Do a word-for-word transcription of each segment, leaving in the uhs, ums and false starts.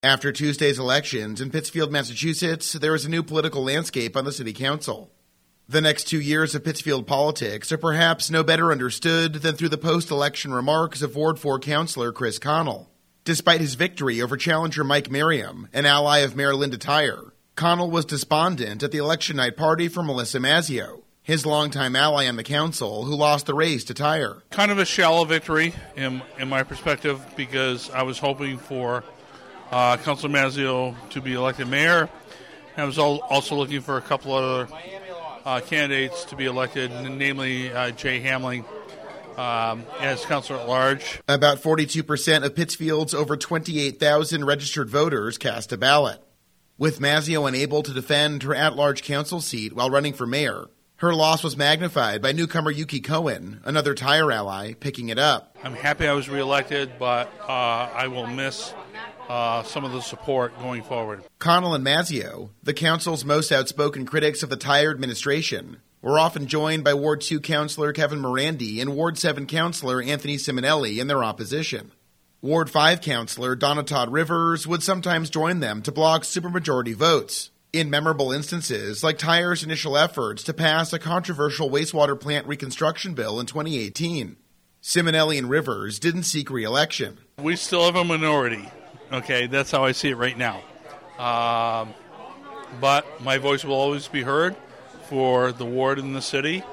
After Tuesday's elections in Pittsfield, Massachusetts, there is a new political landscape on the city council. The next two years of Pittsfield politics are perhaps no better understood than through the post-election remarks of Ward four Councillor Chris Connell. Despite his victory over challenger Mike Merriam, an ally of Mayor Linda Tyre, Connell was despondent at the election night party for Melissa Mazzeo, his longtime ally on the council who lost the race to Tyre. Kind of a shallow victory in, in my perspective, because I was hoping for uh, Councilor Mazzeo to be elected mayor. I was also looking for a couple other uh, candidates to be elected, namely uh, Jay Hamling um, as councilor at large. About forty-two percent of Pittsfield's over twenty-eight thousand registered voters cast a ballot. With Mazzeo unable to defend her at-large council seat while running for mayor, her loss was magnified by newcomer Yuki Cohen, another Tyre ally, picking it up. I'm happy I was reelected, but uh, I will miss uh, some of the support going forward. Connell and Mazzeo, the council's most outspoken critics of the Tyre administration, were often joined by Ward two Councillor Kevin Morandi and Ward seven Councillor Anthony Simonelli in their opposition. Ward five Councillor Donna Todd Rivers would sometimes join them to block supermajority votes, in memorable instances like Tyre's initial efforts to pass a controversial wastewater plant reconstruction bill in twenty eighteen. Simonelli and Rivers didn't seek re-election. We still have a minority. Okay, that's how I see it right now. Um, but my voice will always be heard for the ward and the city.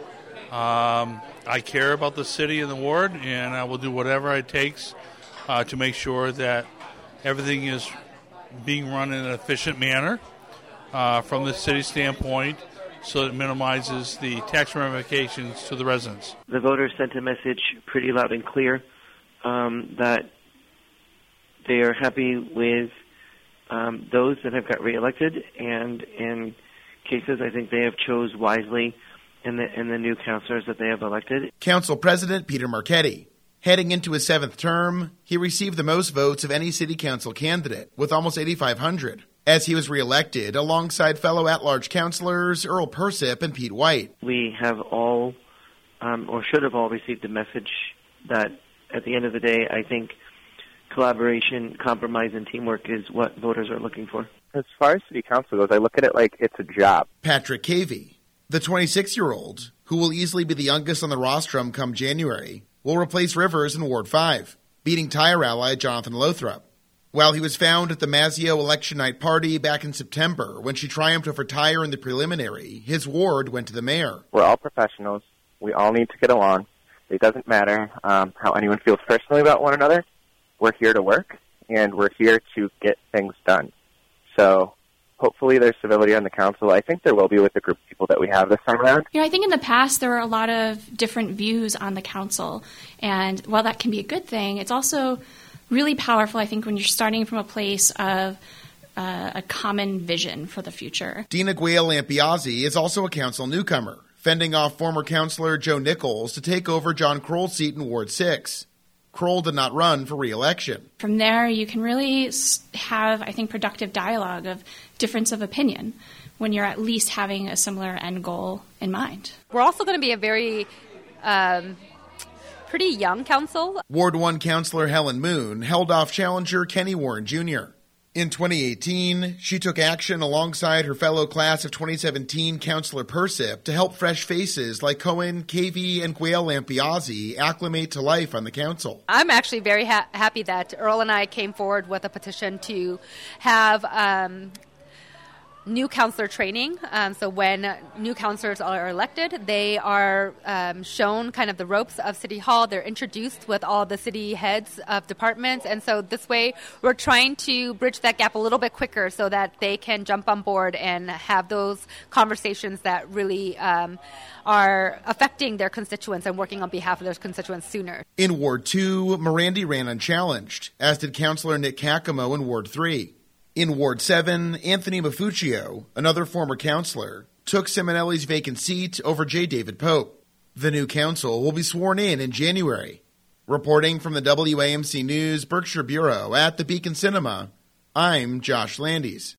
Um, I care about the city and the ward, and I will do whatever it takes uh, to make sure that everything is being run in an efficient manner uh, from the city standpoint, so it minimizes the tax ramifications to the residents. The voters sent a message pretty loud and clear um, that they are happy with um, those that have got reelected, and in cases I think they have chose wisely in the, in the new councillors that they have elected. Council President Peter Marchetti. Heading into his seventh term, he received the most votes of any city council candidate, with almost eighty-five hundred, as he was reelected alongside fellow at-large councillors Earl Persip and Pete White. We have all, um, or should have all, received the message that at the end of the day, I think collaboration, compromise, and teamwork is what voters are looking for. As far as city council goes, I look at it like it's a job. Patrick Cavey, the twenty-six-year-old, who will easily be the youngest on the rostrum come January, will replace Rivers in Ward five, beating Tyre ally Jonathan Lothrop. While he was found at the Mazzeo election night party back in September when she triumphed over Tyre in the preliminary, his ward went to the mayor. We're all professionals. We all need to get along. It doesn't matter um, how anyone feels personally about one another. We're here to work, and we're here to get things done. So hopefully there's civility on the council. I think there will be with the group of people that we have this time around. You know, I think in the past there were a lot of different views on the council, and while that can be a good thing, it's also really powerful, I think, when you're starting from a place of uh, a common vision for the future. Dina Guale-Lampiazzi is also a council newcomer, fending off former councillor Joe Nichols to take over John Kroll's seat in Ward six. Kroll did not run for re-election. From there, you can really have, I think, productive dialogue of difference of opinion when you're at least having a similar end goal in mind. We're also going to be a very um, pretty young council. Ward one Councillor Helen Moon held off challenger Kenny Warren Junior In twenty eighteen, she took action alongside her fellow class of twenty seventeen Councillor Persip to help fresh faces like Cohen, Cavey, and Guale-Lampiazzi acclimate to life on the council. I'm actually very ha- happy that Earl and I came forward with a petition to have um, new councillor training. Um, so when new councillors are elected, they are um, shown kind of the ropes of City Hall. They're introduced with all the city heads of departments. And so this way, we're trying to bridge that gap a little bit quicker so that they can jump on board and have those conversations that really um, are affecting their constituents and working on behalf of their constituents sooner. In Ward two, Morandi ran unchallenged, as did Councillor Nick Kakamo in Ward three. In Ward seven, Anthony Mafuccio, another former councillor, took Simonelli's vacant seat over J. David Pope. The new council will be sworn in in January. Reporting from the W A M C News Berkshire Bureau at the Beacon Cinema, I'm Josh Landis.